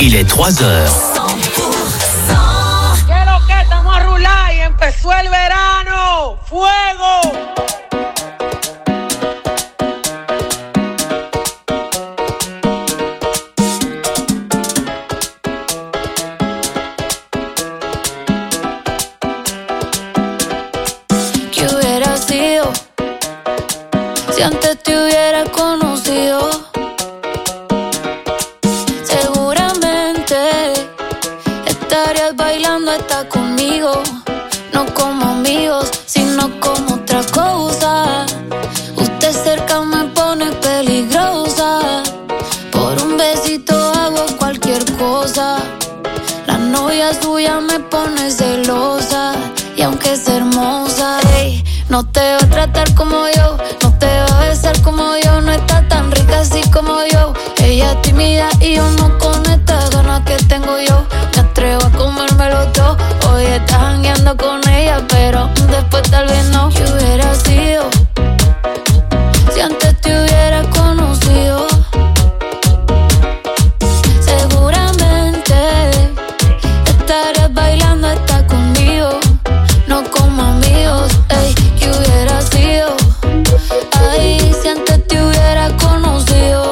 Il est 3h. ¿Qué lo que? Estamos a rular y empezó el verano. ¡Fuego! ¿Qué hubiera sido si antes te hubiera conocido? Seguramente estarías bailando hasta conmigo, no como amigos, sino como otra cosa. Usted cerca me pone peligrosa, por un besito hago cualquier cosa. La novia suya me pone celosa, y aunque es hermosa, ey, no te va a tratar como yo, no te va a besar como yo, no está tan rica así como yo. Ella es tímida y yo no con estas ganas que tengo yo. Me atrevo a comérmelo todo. Hoy estás jangueando con ella, pero después tal vez no. ¿Qué hubiera sido si antes te hubiera conocido? Seguramente estarías bailando hasta conmigo, no como amigos, ey. ¿Qué hubiera sido? Ay, si antes te hubiera conocido.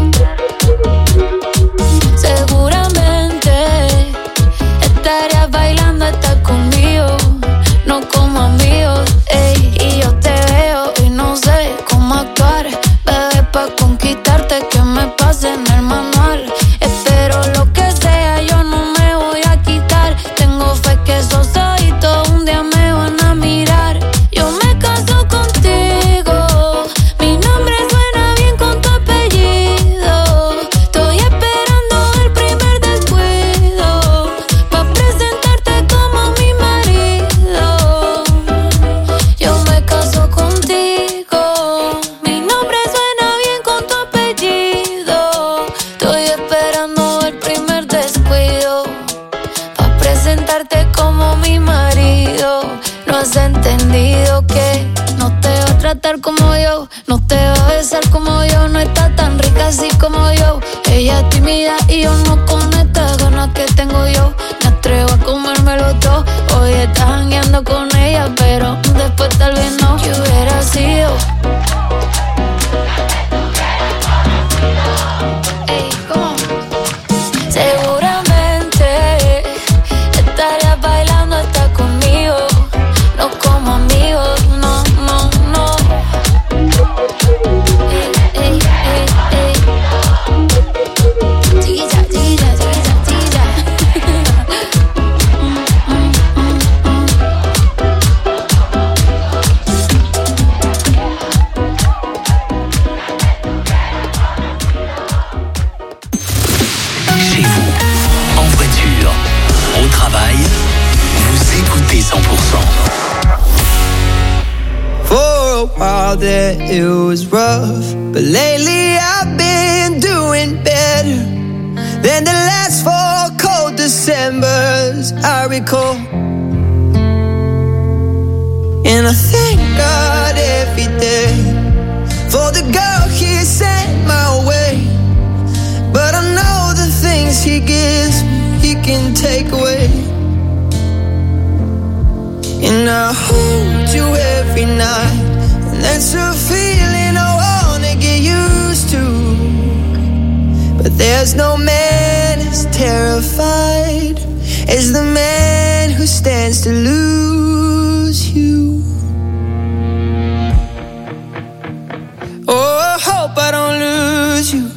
Seguramente estarías bailando hasta conmigo, no como amigos, ey. Y yo te veo y no sé cómo actuar, bebé, pa' conquistarte que me pase en el manual. Espero lo que sea, yo no me voy a quitar. Tengo fe que esos ojitos un día me van a mirar. Yo me caso contigo, mi nombre suena bien con tu apellido. Estoy esperando el primer descuido pa' presentarte como mi marido. Yo me caso contigo, mi nombre suena bien con tu apellido. Estoy esperando el primer descuido pa' presentarte como mi marido. No has entendido que no te va a tratar como yo, no te va a besar como yo, no está tan rica así como yo. Ella es tímida y yo no con estas ganas que tengo yo. Me atrevo a comérmelo todo. Hoy estás jangueando con ella, pero después tal vez no. ¿Qué hubiera sido? Ey, ¿cómo? Seguramente estarías bailando hasta conmigo, no como amigos, no, no, no. Ey, ey, ey, ey. Chiquilla, chiquilla, chiquilla, chiquilla. Chez vous, en voiture, au travail, vous écoutez 100%. For a while there it was rough, but lately I've been doing better than the last 4 cold Decembers I recall. And I thank God every day for the girl He sent my way. But I know the things He gives me, He can take away. And I hold you every night, and that's a feeling I wanna get used to. But there's no man as terrified as the man who stands to lose you. Oh, I hope I don't lose you.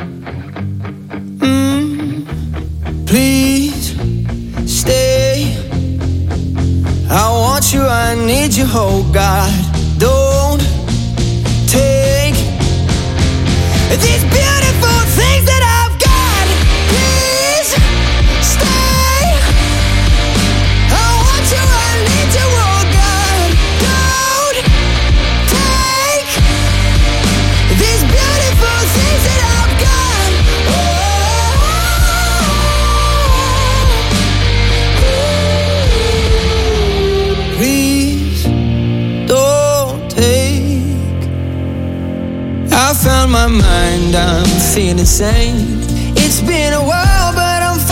Please stay. I want you, I need you, oh God. Don't take these beautiful things that I've got. Please stay. I want you, I need you, oh God. Don't take these beautiful things that I've got. Please don't take. I found my mind, I'm feeling sane. It's been a while, but I'm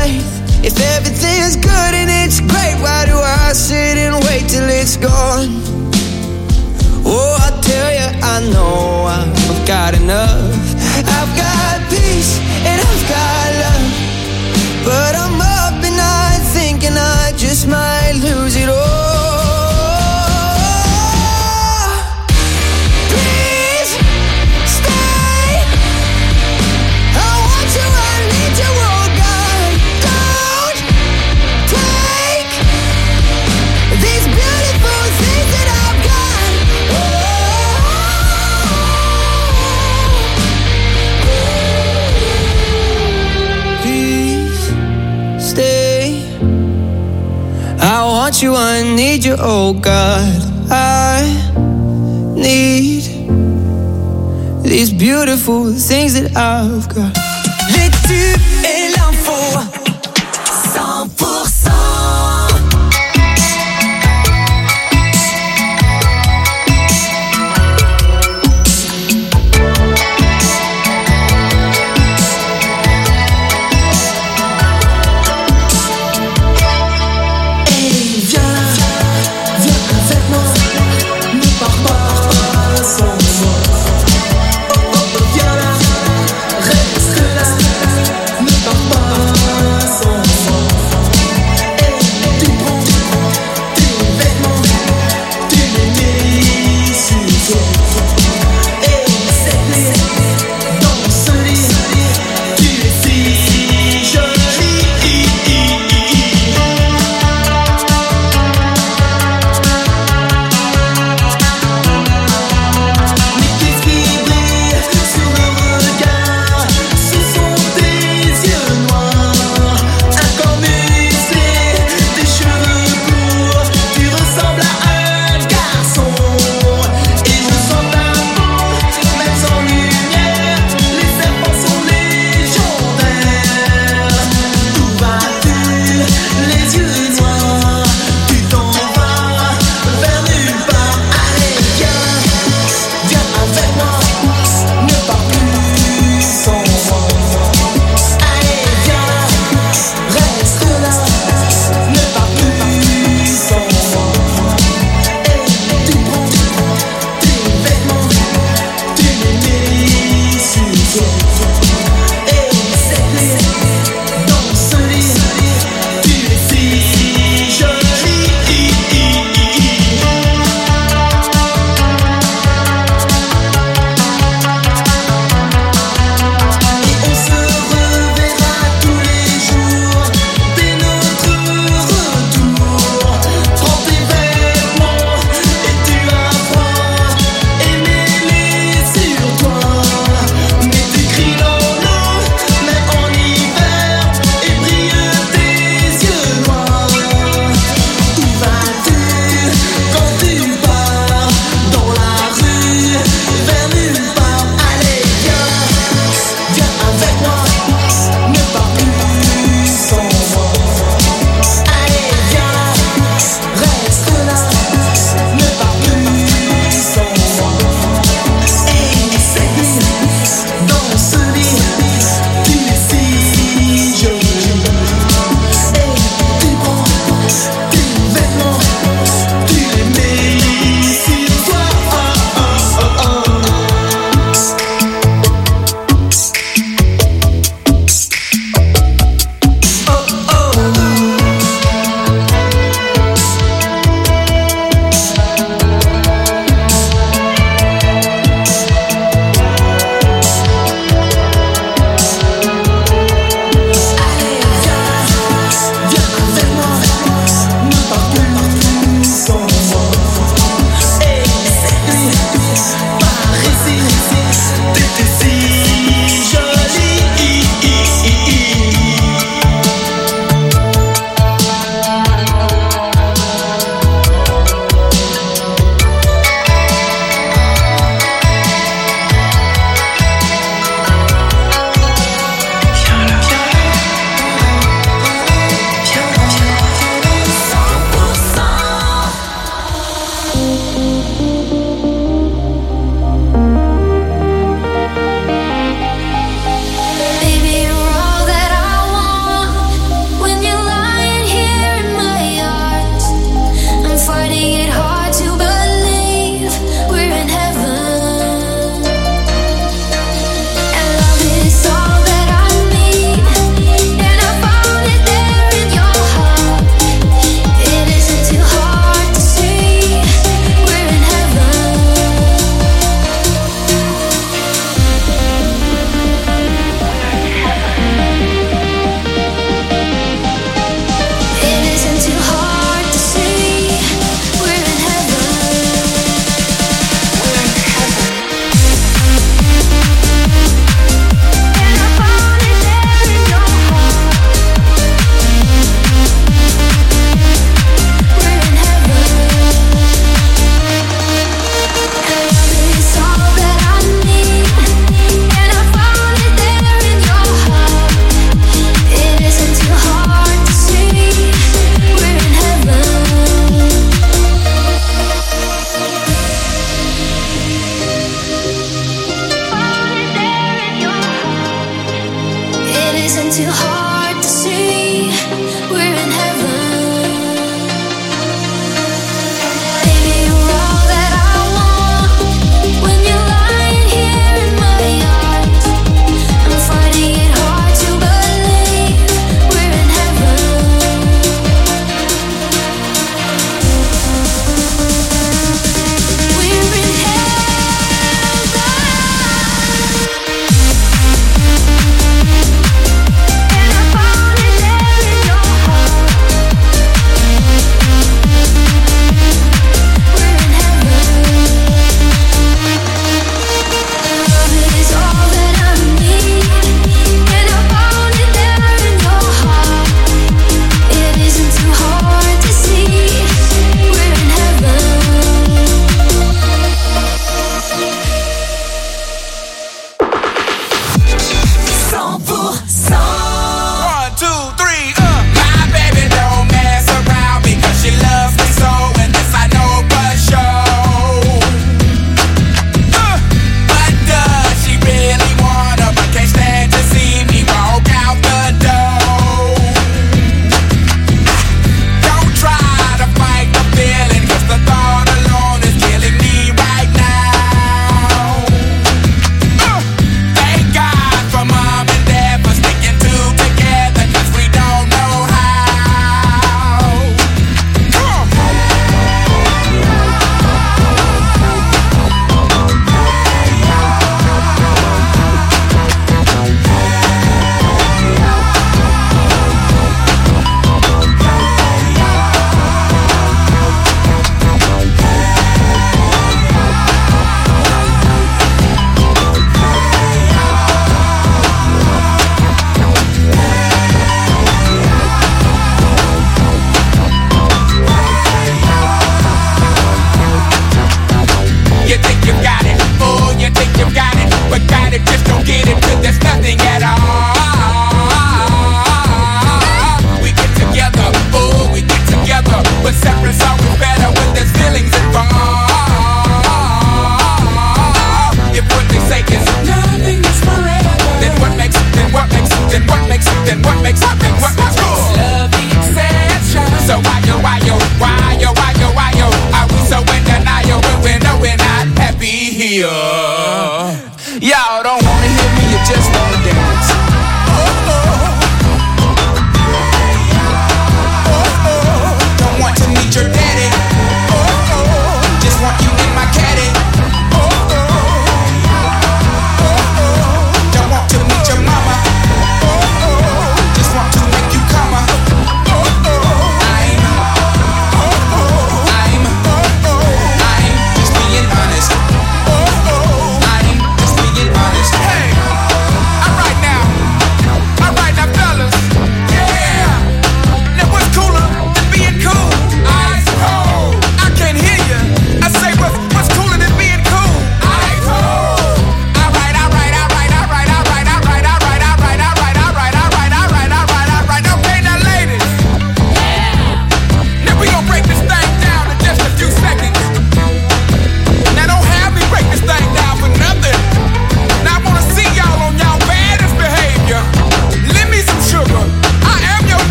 faith. If everything is good and it's great, why do I sit and wait till it's gone? Oh, I tell you, I know I've got enough. I've got peace and I've got love, but I'm up at night thinking I just might lose it all. Please stay. I want you, I need you, oh God. Don't take these beautiful things that I've got. Please stay. I want you, I need you, oh God. I need these beautiful things that I've got. Les tubes et l'info 100%. Reste là,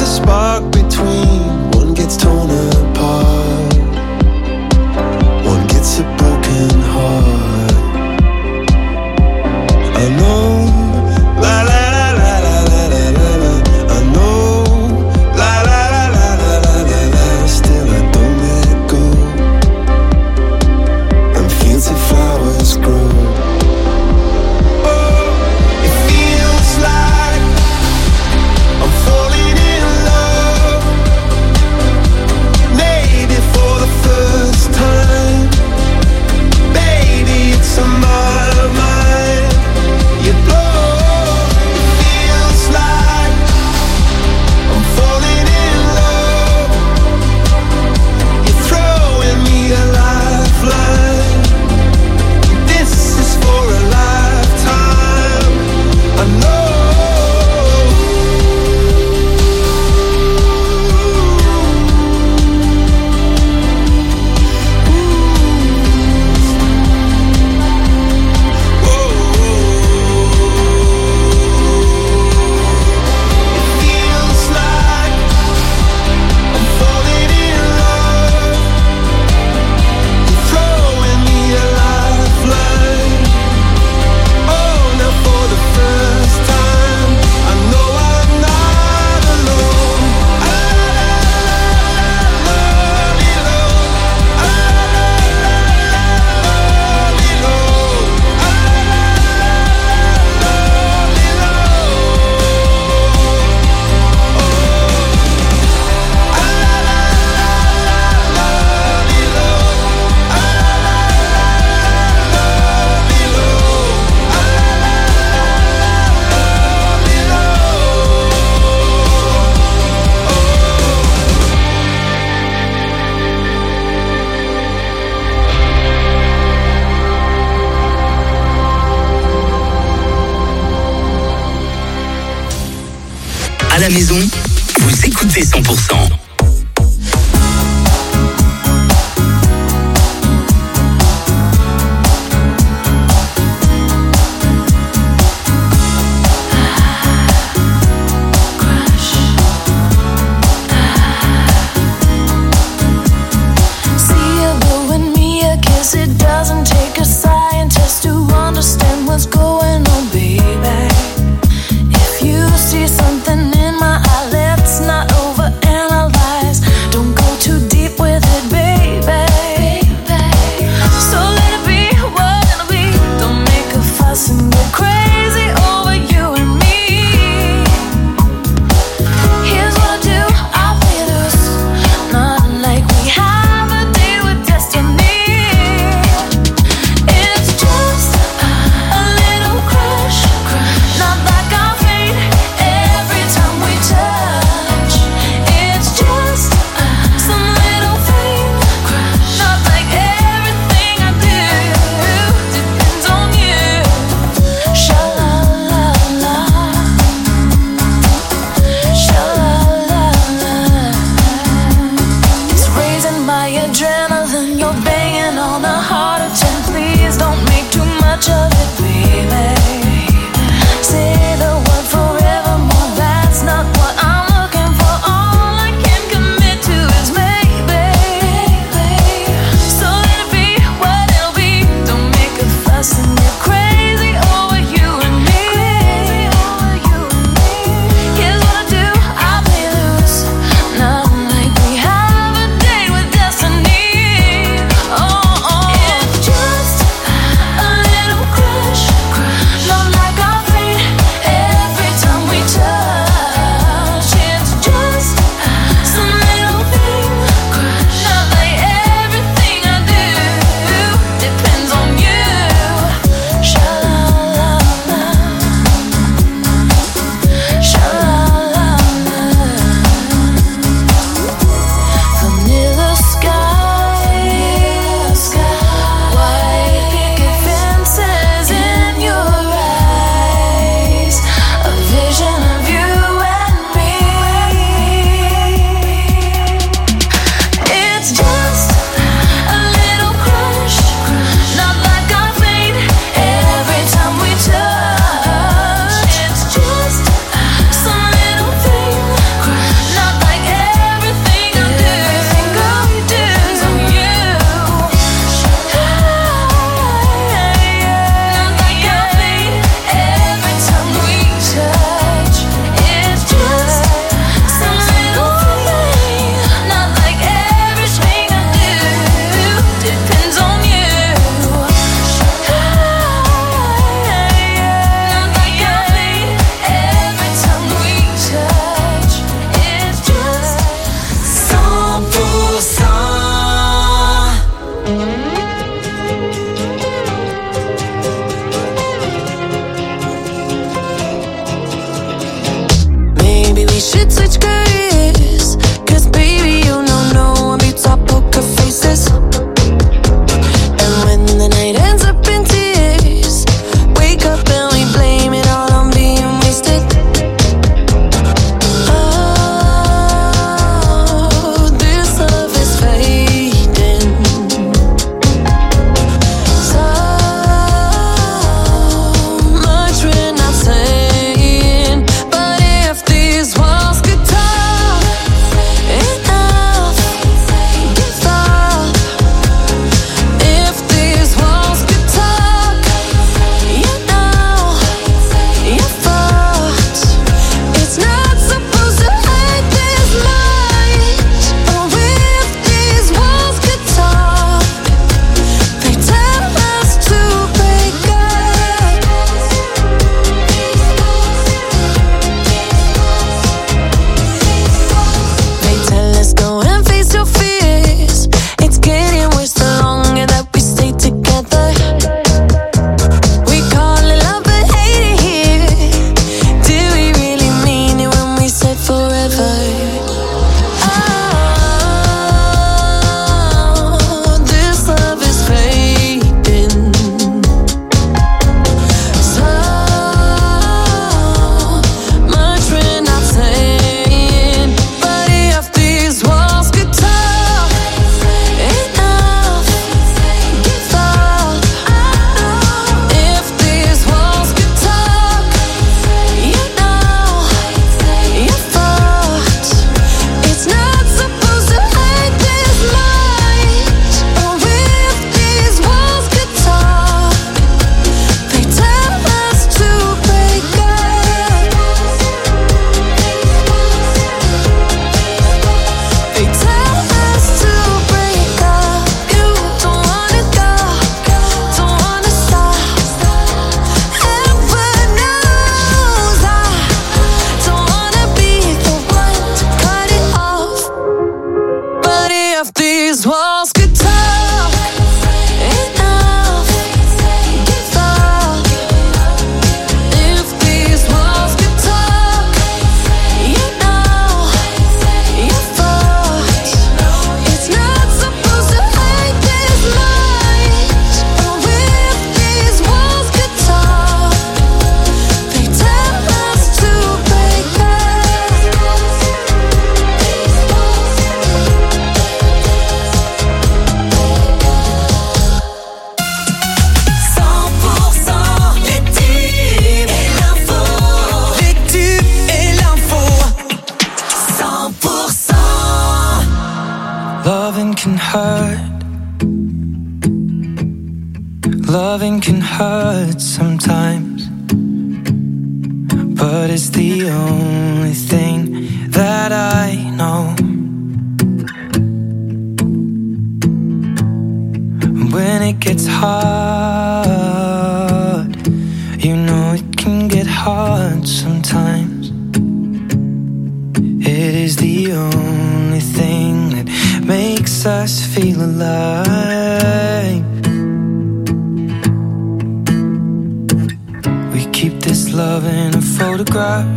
a spark between, one gets torn apart, one gets a broken heart. I know, la la la la la la la la la. I know, la la la la la la la la. Still I don't let go, and fields of flowers grow. Oh, it feels like I'm falling in love, maybe for the first time. Baby, it's on my mind. You blow. It feels like I'm falling in love. You're throwing me a lifeline. This is for a lifetime. I know. It feels like I'm falling in love. You're throwing me a lifeline. Oh, now for the first time, I know I'm not alone. À la maison, vous écoutez 100%. See you blowing me a kiss. It doesn't take a scientist to understand what's going on, baby. If you see something in my eye, let's not overanalyze. hurt. Loving can hurt sometimes, but it's the only thing that I know. When it gets hard, you know it can get hard sometimes. It is the only thing that makes us feel alive. We keep this love in a photograph.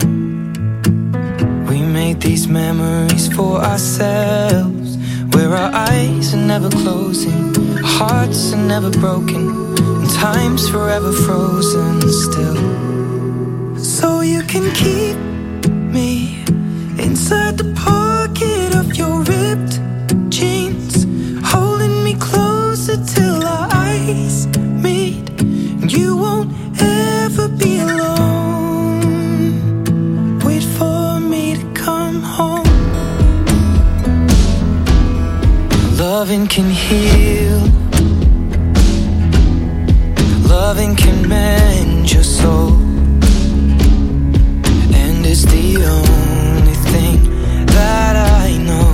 We made these memories for ourselves, where our eyes are never closing, hearts are never broken, and time's forever frozen still. So you can keep me inside the pocket of your ripped jeans, holding me closer till our eyes meet, and you won't ever be alone. Wait for me to come home. Loving can heal, loving can mend your soul, and it's the only thing that I know.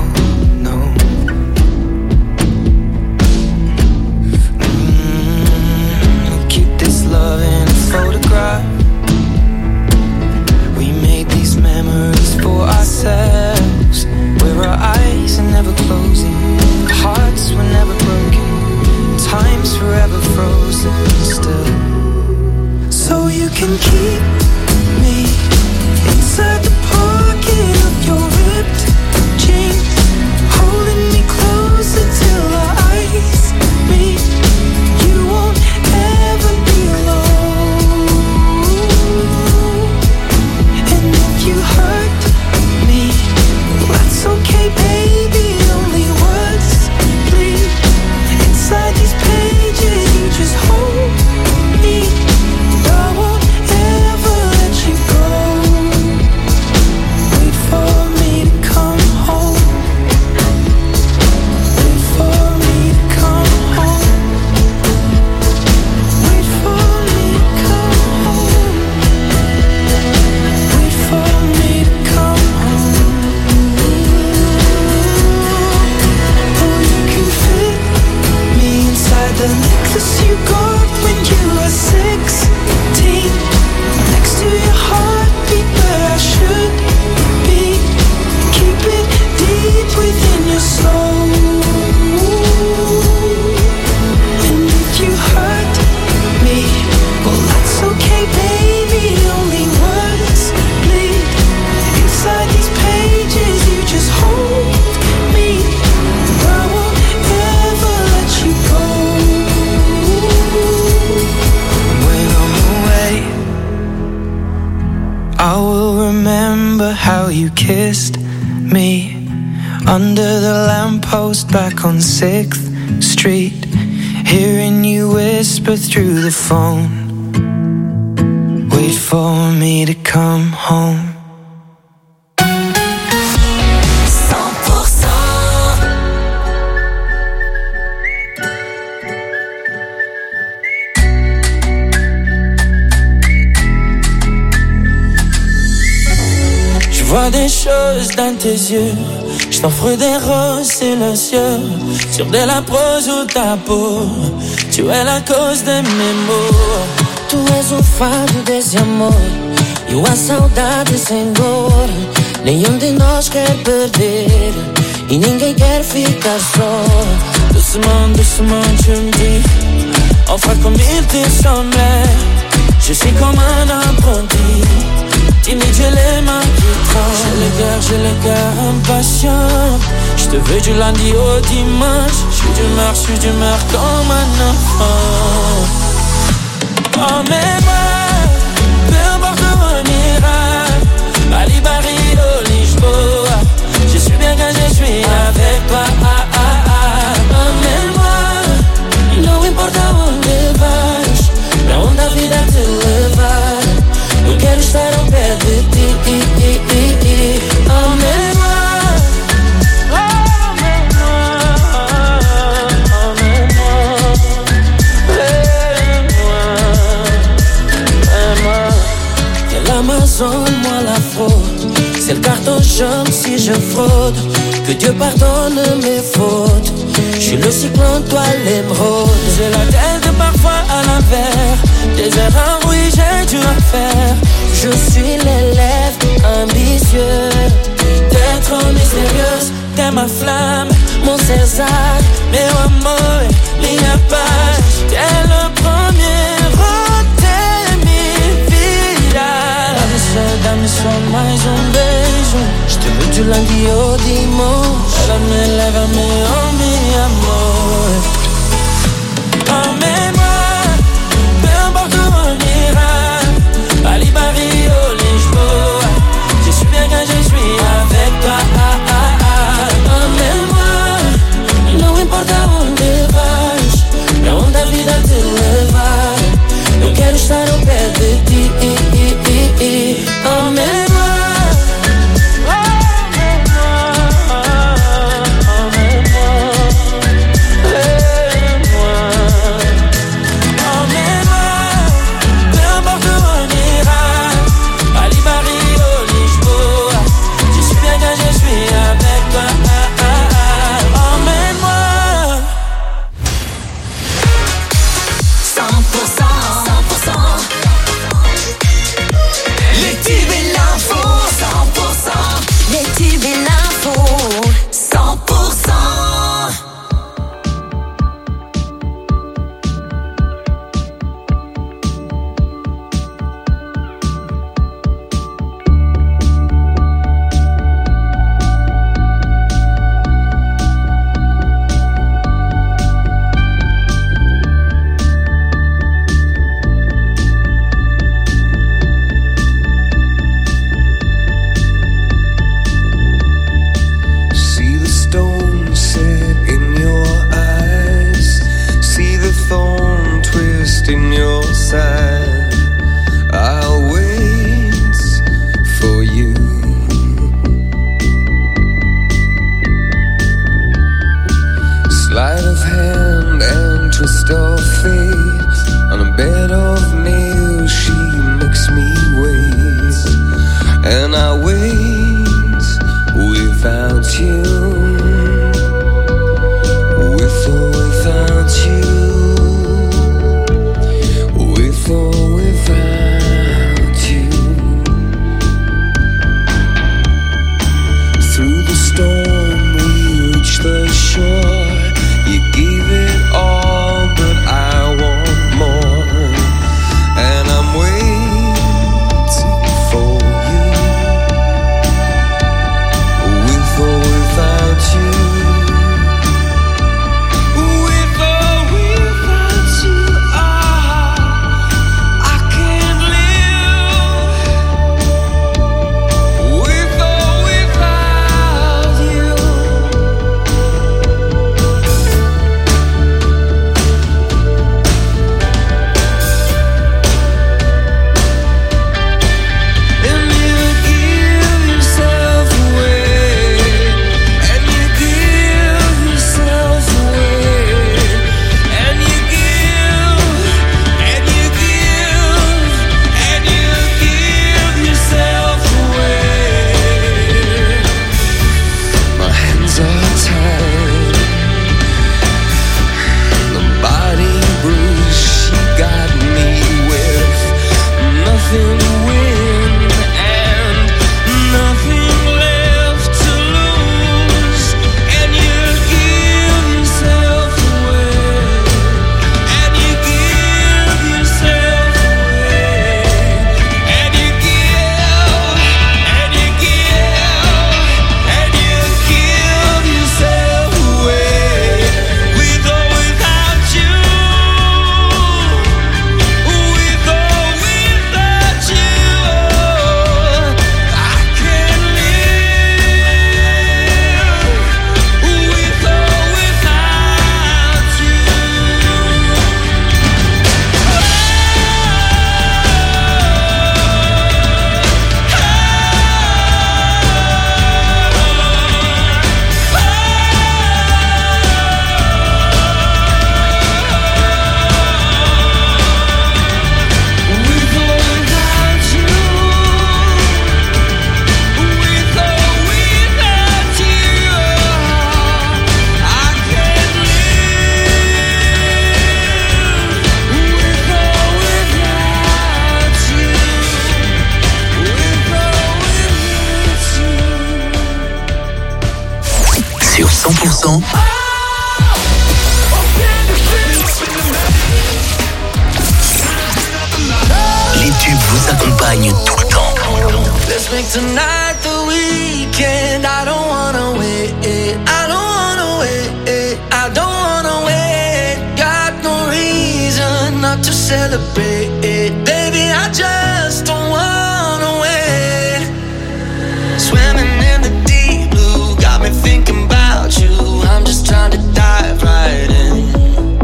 Keep this love in a photograph. We made these memories for ourselves, where our eyes are never closing, hearts were never broken, time's forever frozen still. So you can keep me inside the pocket of your ripped jeans, holding me closer till our eyes meet. You won't ever be alone. And if you hurt me, well, that's okay, baby. Only words bleed inside these pages. You just hold me, and I won't ever let you go. Wait for me to come home. Wait for me to come home. Wait for me to come home. Wait for me to come home. Oh, you can fit me inside the necklace you got when you were 16, next to your heartbeat where I should be. Keep it deep within your soul. And if you hurt me, well, that's okay, baby. Only words bleed inside these pages. You just hold me, and I won't ever let you go. When I'm away, I will remember how you kissed me under the lamppost back on 6th Street, hearing you whisper through the phone. Wait for me to come home. 100%. Je vois des choses dans tes yeux, je t'offre des roses silencieux sur de la prose ou ta peau. Tu es la cause de mes maux. Tu és o fado desse amor e a saudade sem dor. Nenhum de nós quer perder e ninguém quer ficar só. Doucement, tu me dis, enfin comme il te semblait. Je suis comme un apprenti, timide, j'ai les mains qui tremblent. J'ai le cœur impatient. Je te veux du lundi au dimanche. Je suis d'humeur comme un enfant. Emmène-moi, peu importe où on ira, Bali, Barilo, Lisboa. Je suis bien quand je suis avec toi. Emmène-moi, e não importa onde vais, pra onde a vida te levar. Eu quero estar ao pé de ti. Emmène-moi, emmène-moi. je fraude. Que Dieu pardonne mes fautes. Je suis le cyclone, toi l'émeraude. J'ai la tête parfois à l'envers. Des erreurs, oui, j'ai dû en faire. Je suis l'élève ambitieux. T'es trop mystérieuse, t'es ma flamme, mon César, meu amor, minha paz. T'es le premier, oh, t'es mi vida. Dá-me só mais beijo. Je te veux du lundi au dimanche. Lève-me, oh mi amor. Emmène-moi, peu importe où on ira. Bali, Paris, au Lisboa. Je suis bien quand je suis avec toi. Emmène-moi, não importa onde vais, pra onde a vida te levar. Eu quero estar ao pé de ti. Emmène-moi. With or without Sur 100%. Les tubes vous accompagnent tout le temps. Let's make tonight the weekend. I don't wanna wait. I don't wanna wait. I don't wanna wait. Got no reason not to celebrate. Baby, I just don't wanna wait. Swimming in the deep blue got me thinking about you. I'm just trying to dive right in.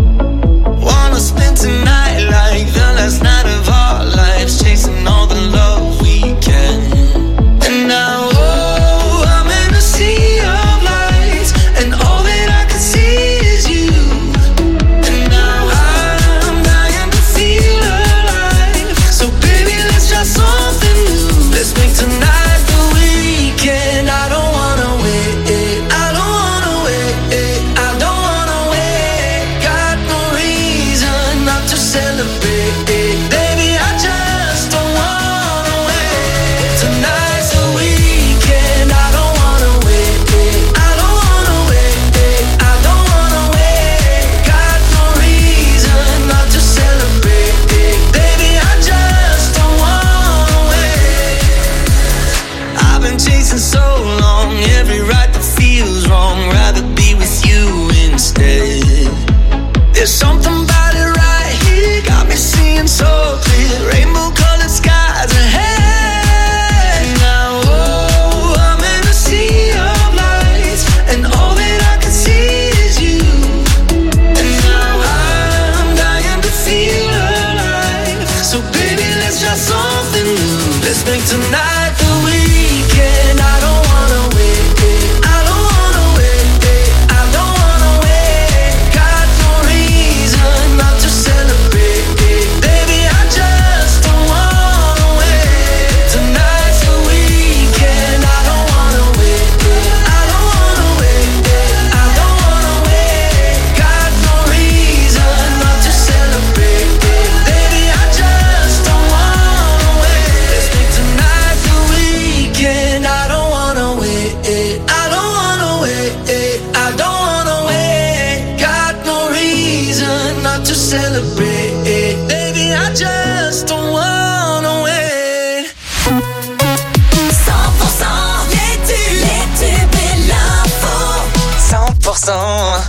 Wanna spend tonight like the last night of our lives, chasing all the love we can. And now, oh, I'm in a sea of lights, and all that I can see is you. And now I'm dying to feel alive. So baby, let's try something new. Let's make tonight the weekend. I don't wanna wait. I don't wanna wait. I don't wanna wait. Got no reason not to celebrate. Baby, I just don't wanna wait. Tonight's the weekend. I don't wanna wait. I don't wanna wait. I don't wanna wait. Got no reason not to celebrate. Baby, I just don't wanna wait. I've been chasing so long, every right that feels wrong. Rather be with you instead. There's something about it right here, got me seeing so clear. Rainbow colored skies ahead. Now, oh, I'm in a sea of lights, and all that I can see is you. And now I'm dying to feel alive. So baby, let's try something new. Let's make tonight the weekend. I don't wanna wait. I don't wanna wait. I don't wanna wait. Got no reason not to celebrate. Baby, I just don't wanna wait. Tonight's the weekend. I don't wanna wait. I don't wanna wait. I don't wanna wait. Got no reason not to celebrate. Baby, I just don't wanna wait. Let's make tonight the weekend. I don't wanna wait. I don't wanna wait. I don't wanna wait. Got no reason not to celebrate. Baby, I just don't wanna wait. 100% les tubes et l'info. 100%.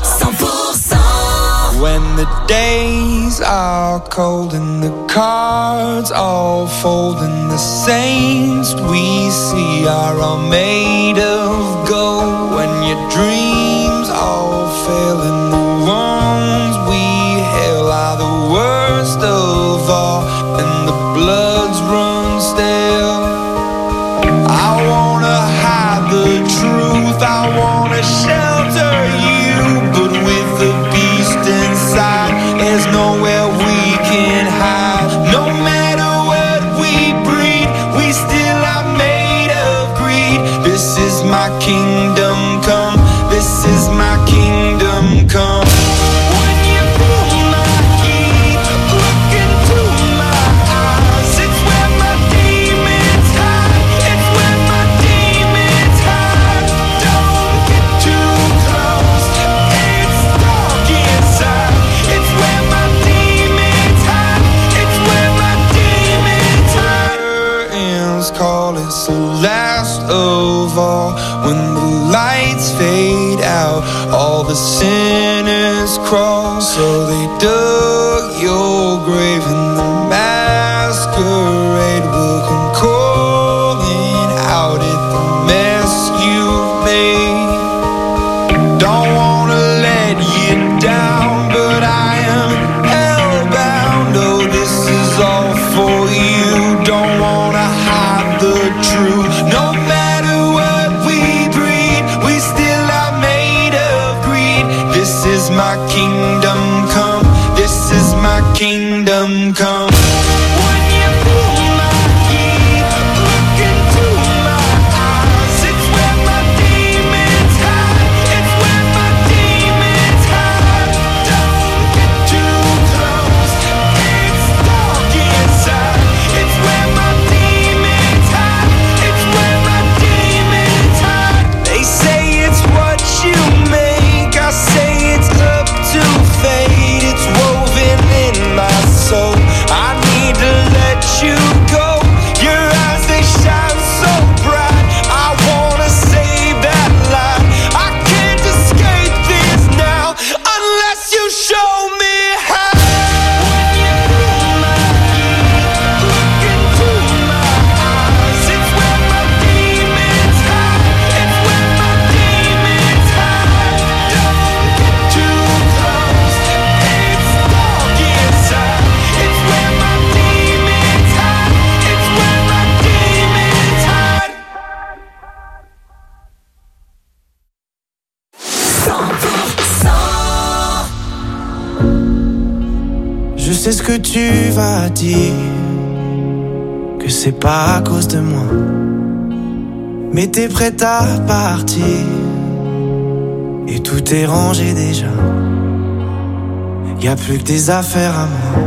100%. When the days are cold and the cards all fold and the saints we see are all made of gold, when your dreams all fail and the ones we hail are the worst of all and the bloods run stale, I wanna hide the truth, I wanna shelter you, but with the beast inside, there's nowhere we can hide. No matter what we breed, we still are made of greed. This is my kingdom come, this is my kingdom come. When you pull my key, look into my eyes, it's where my demons hide, it's where my demons hide. Don't get too close, it's dark inside, it's where my demons hide, it's where my demons hide. Curtains call, it's the last of all. When the lights fade out, all the sinners crawl. So they dug your grave and the masquerade will come calling out at the mess you've made. Don't wanna let you down, but I am hellbound. Oh, this is all for you. Don't wanna hide the truth. No matter what we breed, we still are made of greed. This is my kingdom come, this is my kingdom come. When you pull my key, look into my eyes, it's where my demons hide, it's where my demons hide. Je sais ce que tu vas dire, que c'est pas à cause de moi, mais t'es prête à partir et tout est rangé déjà. Y'a plus que des affaires à moi.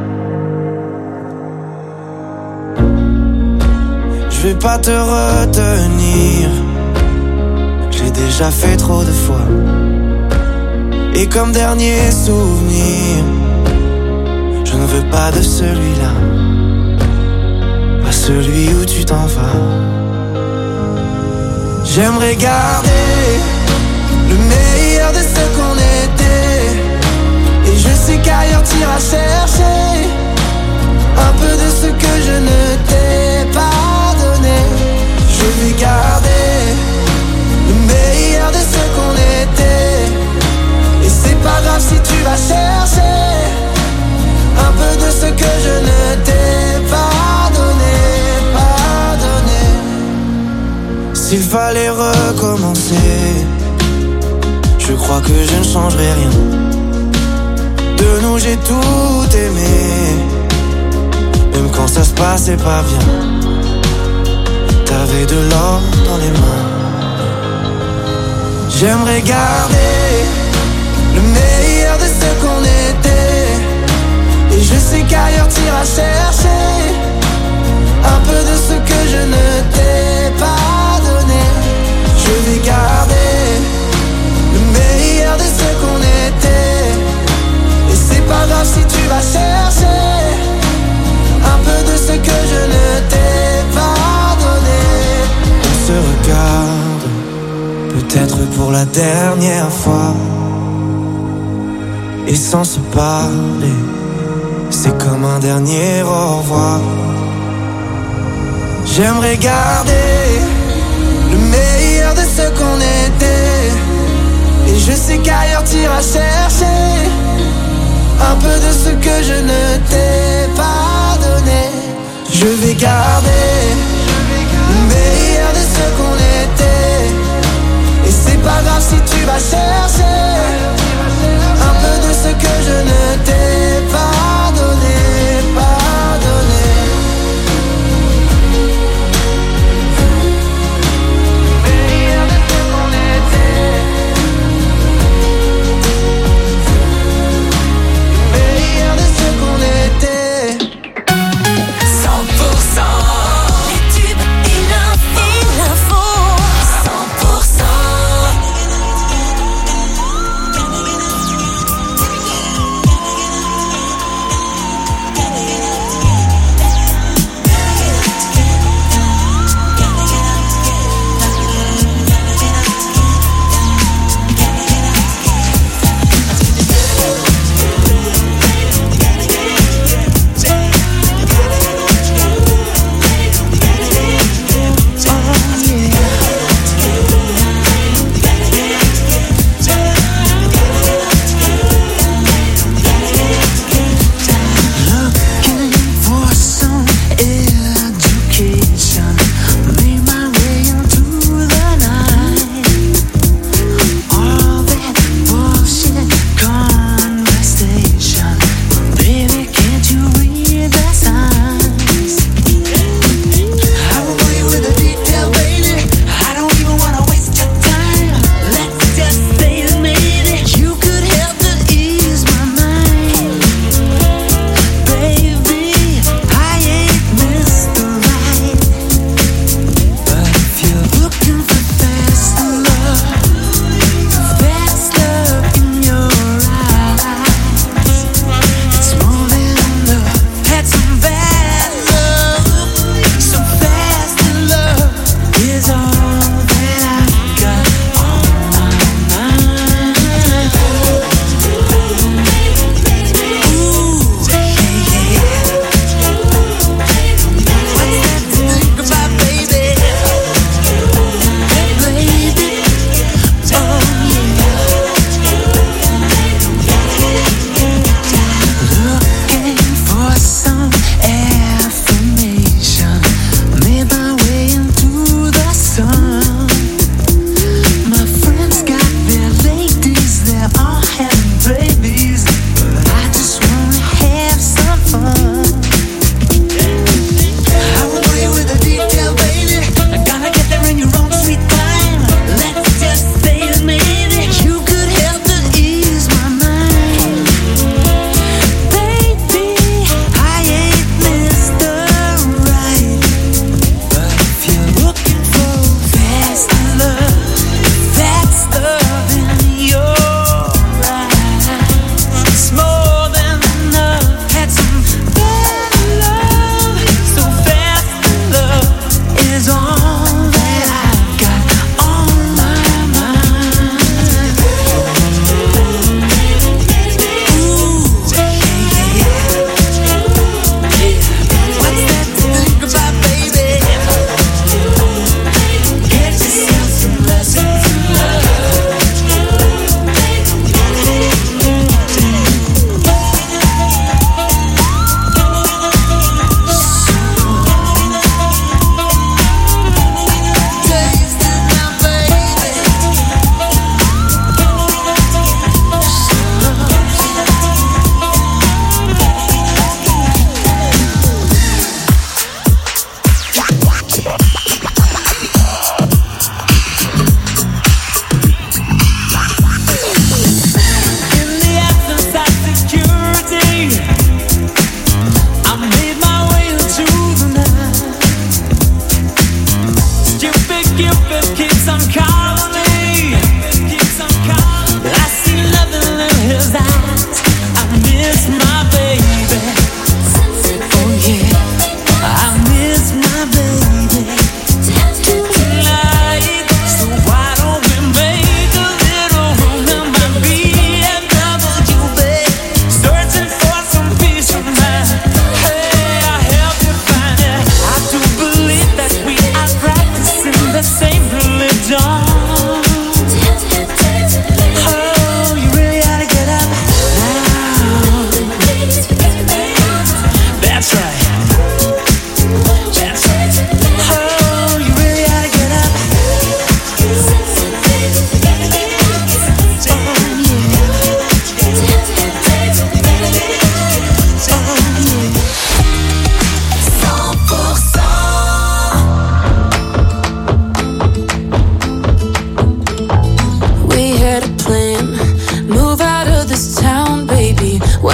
Je vais pas te retenir, j'ai déjà fait trop de fois. Et comme dernier souvenir, je ne veux pas de celui-là, pas celui où tu t'en vas. J'aimerais garder le meilleur de ce qu'on était, et je sais qu'ailleurs t'iras chercher un peu de ce que je ne t'ai pas donné. Je vais garder le meilleur de ce qu'on était, et c'est pas grave si tu vas chercher un peu de ce que je ne t'ai pas donné, pas donné. S'il fallait recommencer, je crois que je ne changerai rien. De nous j'ai tout aimé, même quand ça se passait pas bien. T'avais de l'or dans les mains. J'aimerais garder le meilleur de ce qu'on était, et je sais qu'ailleurs t'iras chercher un peu de ce que je ne t'ai pas donné. Je vais garder le meilleur de ce qu'on était, et c'est pas grave si tu vas chercher un peu de ce que je ne t'ai pas donné. On se regarde, peut-être pour la dernière fois, et sans se parler, c'est comme un dernier au revoir. J'aimerais garder le meilleur de ce qu'on était, et je sais qu'ailleurs t'iras chercher un peu de ce que je ne t'ai pas donné. Je vais garder le meilleur de ce qu'on était, et c'est pas grave si tu vas chercher un peu de ce que je ne t'ai pas donné, pas donné. Meilleur de ce qu'on était, meilleur de ce qu'on était. 100% les tubes et l'info.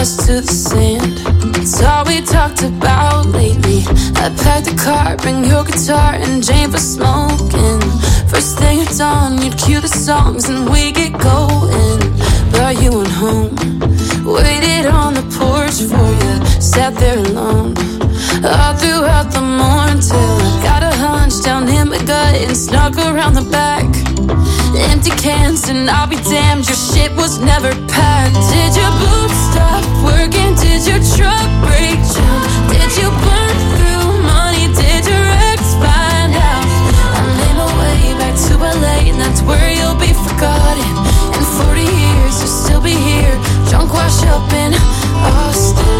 us to the sand. It's all we talked about lately. I packed the car, bring your guitar and Jane for smoking. First thing at dawn, you'd cue the songs and we get going. Brought you on home, waited on the porch for you, sat there alone all throughout the morning till I got a hunch down in my gut and snuck around the back. Empty cans and I'll be damned, your shit was never packed. Did your boots stop working? Did your truck break down? Did you burn through money? Did your ex find out? I made my way back to LA and that's where you'll be forgotten. In 40 years you'll still be here, drunk wash up in Austin.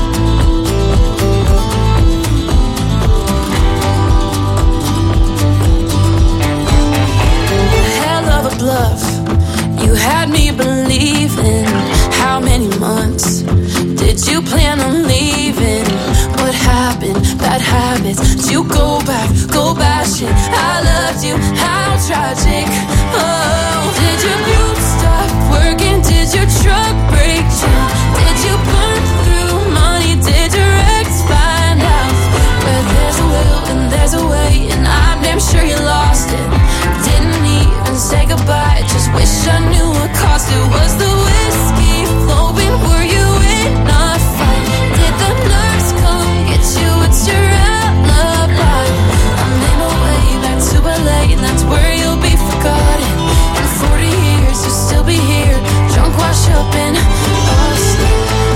Bluff. You had me believing. How many months did you plan on leaving? What happened? Bad habits. Did you go bashing? I loved you. How tragic. Oh, did your boots stop working? Did your truck break down? Did you burn through money? Did your ex find out? Where there's a will and there's a way, and I'm damn sure you lost it. Didn't even say goodbye, just wish I knew what caused it. Was the whiskey flowing? Were you in a fight? Did the nurse come get you? It's your alibi. I made my way back to LA and that's where you'll be forgotten. In 40 years you'll still be here, drunk wash up in Austin.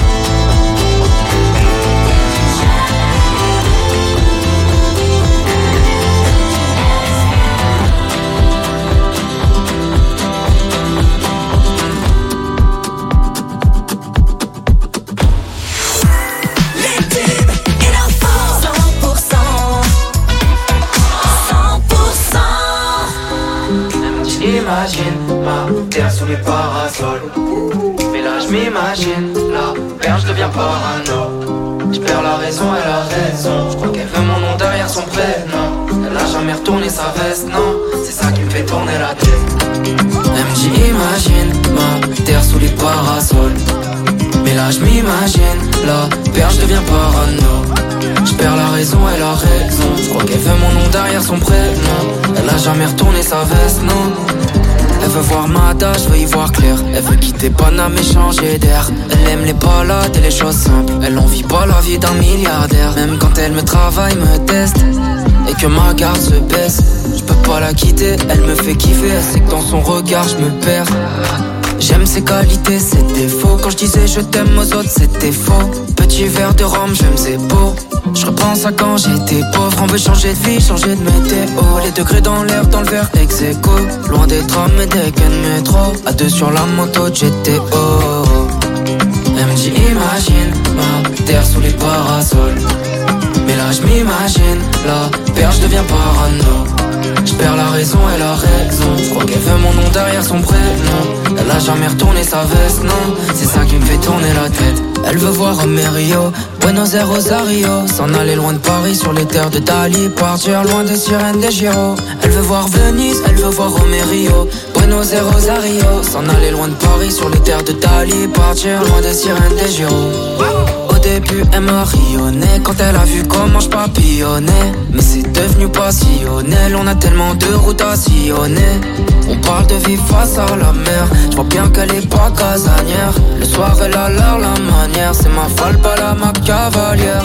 J'imagine ma terre sous les parasols. Mais là je m'imagine la perche devient parano. Je perds la raison et la raison. Je crois qu'elle veut mon nom derrière son prénom. Elle a jamais retourné sa veste, non. C'est ça qui me fait tourner la tête. Elle me dit imagine ma terre sous les parasols. Mais là je m'imagine la perche devient parano. Je perds la raison et la raison. Je crois qu'elle veut mon nom derrière son prénom. Elle a jamais retourné sa veste, non. Elle veut voir Mada, je veux y voir clair. Elle veut quitter Paname et changer d'air. Elle aime les balades et les choses simples. Elle en vit pas la vie d'un milliardaire. Même quand elle me travaille, me teste et que ma garde se baisse, je peux pas la quitter, elle me fait kiffer. Elle sait que dans son regard je me perds. J'aime ses qualités, ses défauts. Quand je disais je t'aime aux autres, c'était faux. Petit verre de rhum, je me faisais beau. Je repense à quand j'étais pauvre. On veut changer de vie, changer de météo. Les degrés dans l'air, dans le verre ex-écho. Loin des trams et des quais de métro. À deux sur la moto de GTO. Elle me dit imagine ma terre sous les parasols. Mais là je m'imagine la perche devient parano. Je perds la raison et la raison. Je crois qu'elle veut mon nom derrière son prénom. Elle a jamais retourné sa veste, non. C'est ça qui me fait tourner la tête. Elle veut voir Rio, Buenos Aires, Rosario. S'en aller loin de Paris sur les terres de Dali. Partir loin des sirènes des Giro. Elle veut voir Venise, elle veut voir Rio, Buenos Aires, Rosario. S'en aller loin de Paris sur les terres de Dali. Partir loin des sirènes des Giro. Au début elle m'a rayonné quand elle a vu comment je papillonnais. Mais c'est devenu passionnel, on a tellement de routes à sillonner. On parle de vivre face à la mer. Je vois bien qu'elle est pas casanière. Le soir elle a l'air la manière. C'est ma folle, pas la ma cavalière.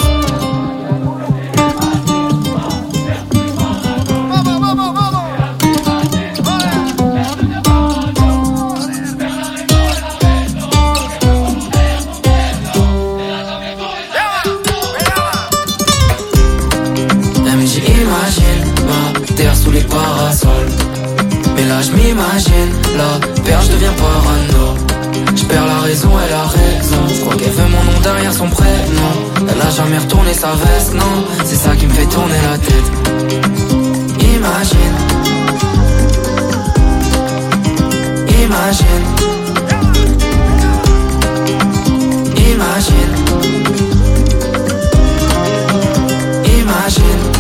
Sous les parasols. Mais là je m'imagine la perche devient parano. Je perds la raison et la raison. Je crois qu'elle veut mon nom derrière son prénom. Elle a jamais retourné sa veste, non. C'est ça qui me fait tourner la tête. Imagine. Imagine. Imagine. Imagine.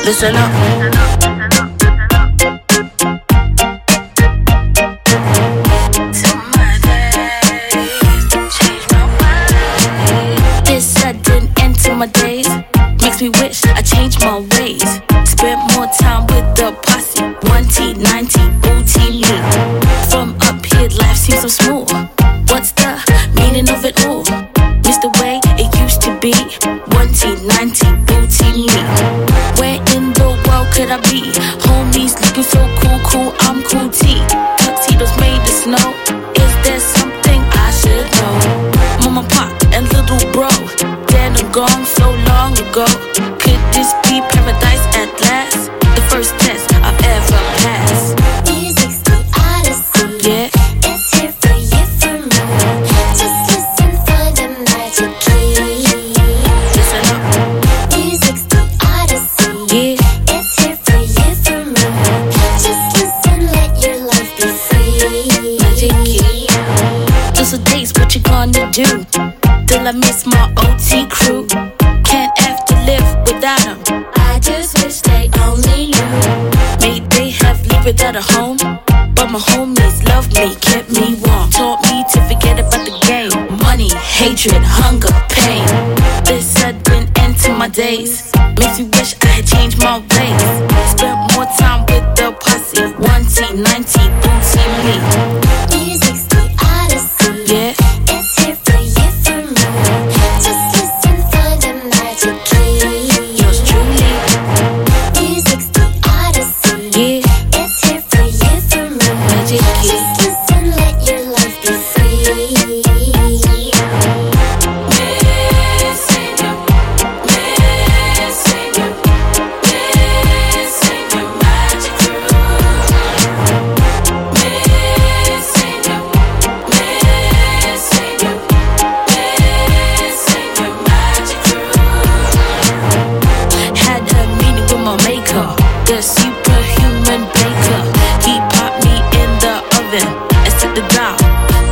Listen up. This sudden end to my days makes me wish I changed my ways. Spent more time with the posse. 1T, 90, booty me. From up here, life seems so smooth. What's the meaning of it all? Miss the way it used to be. 1T, 90, booty me. Where in the world could I be? Homies looking so cool, I'm cool T. Tuxedos made of snow. Is there something I should know? Mama, pop, and little bro, dead and gone so long ago. Could this be paradise at last? The first test I've ever passed. Music's the odyssey. Yeah. It's here for you, for me. Just listen for the magic key. Listen up. Music's the odyssey. Yeah. It's here for you, for me. Just listen, let your life be free. Magic key. Those are days, what you gonna do? Till I miss my OT crew. Can't have to live without them. I just wish they only knew. May they have lived without a home, but my homies loved me, kept me warm. Taught me to forget about the game. Money, hatred, hunger, pain. This sudden end to my days